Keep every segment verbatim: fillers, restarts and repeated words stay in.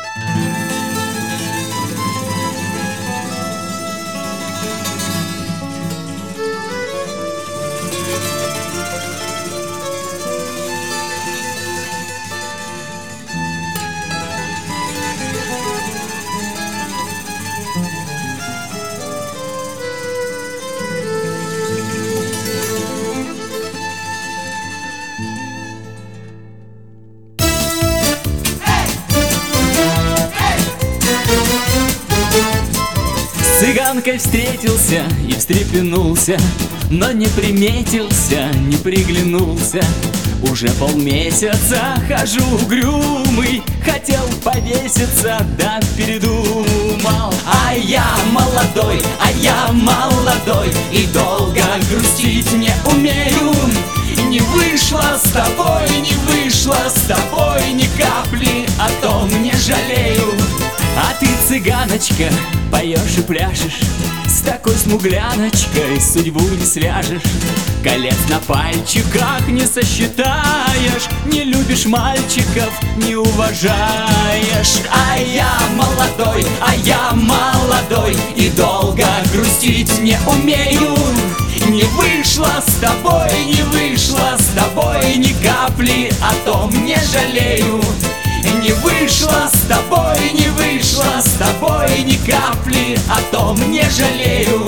С цыганкой встретился и встрепенулся, но не приметился, не приглянулся. Уже полмесяца хожу угрюмый, хотел повеситься, да передумал. А я молодой, а я молодой, и долго грустить не умею. Не вышло с тобой, не вышло с тобой ни капли, о том не жалею. А ты, цыганочка, поешь и пляшешь, с такой смугляночкой судьбу не свяжешь. Колец на пальчиках не сосчитаешь, не любишь мальчиков, не уважаешь. А я молодой, а я молодой, и долго грустить не умею. Не вышло с тобой, не вышло с тобой ни капли, о том не жалею. Не вышло с тобой, не вышло с тобой ни капли, о том не жалею.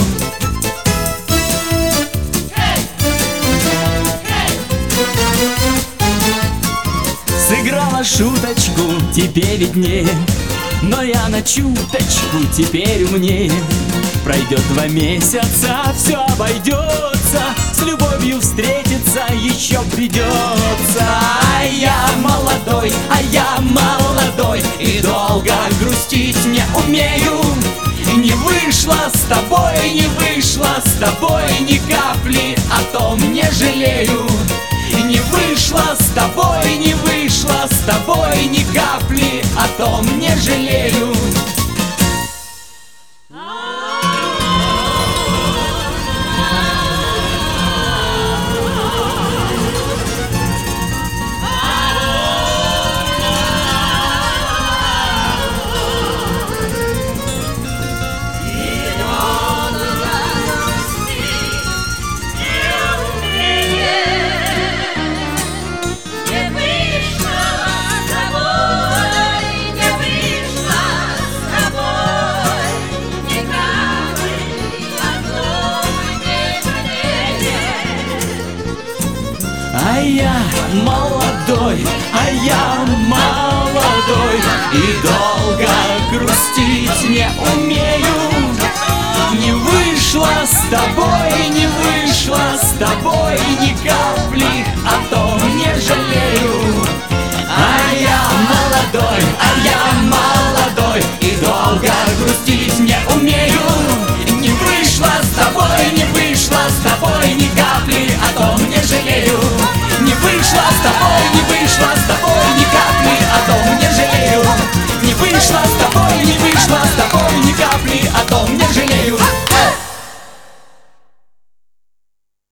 Сыграла шуточку, тебе виднее, но я на чуточку теперь умнее. Пройдет два месяца, все обойдется, с любовью встретиться еще придется. А я молодой, а я молодой, и долго грустить не умею. Не вышло с тобой, не вышло с тобой ни капли, о том не жалею. Не вышло с тобой, не вышло с тобой ни капли, о том не жалею. А я молодой, а я молодой, и долго грустить не умею. Не вышло с тобой, не вышло с тобой ни капли.